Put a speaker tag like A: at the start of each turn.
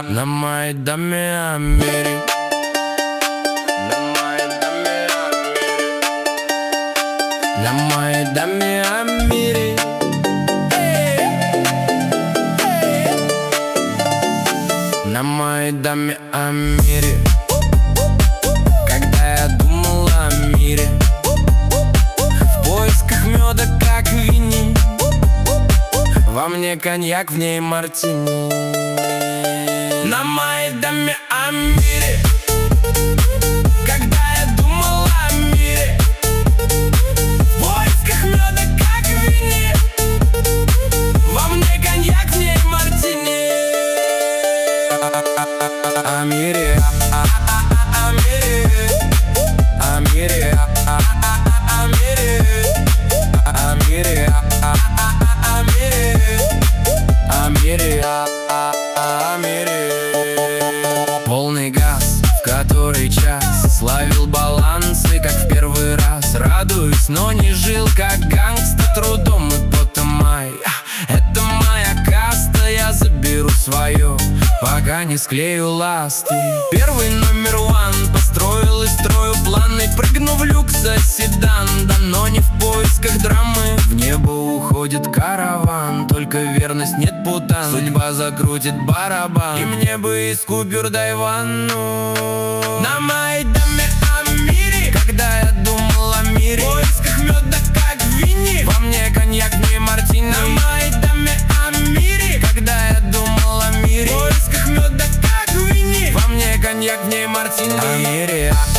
A: На Майдане Амире. На Майдане Амире. На Майдане Амире. Когда я думал о мире, в поисках меда, как в вине, во мне коньяк, в ней мартини. На Майдане Амире. Когда я думал о мире, в поисках меда, как в вине, во мне коньяк, в ней мартини. Амире, Амире, Амире, Амире, Амире, Амире, Амире. Полный газ, в который час словил балансы, как в первый раз. Радуюсь, но не жил, как гангста, трудом и потом май. Это моя каста, я заберу свое, пока не склею ласты. Первый номер one, построил и строю планы, прыгну в люкса седан, да но не в поисках драмы. В небо уходит караван, только верность нет путан. Судьба закрутит барабан, и мне бы из купюр дай ванну. На Майдане Амире. Когда я думал о мире, в поисках меда, как в вине, во мне коньяк, в ней мартини. На Майдане Амире. Когда я думал о мире, в поисках меда, как в вине, во мне коньяк, в ней мартини. Амире.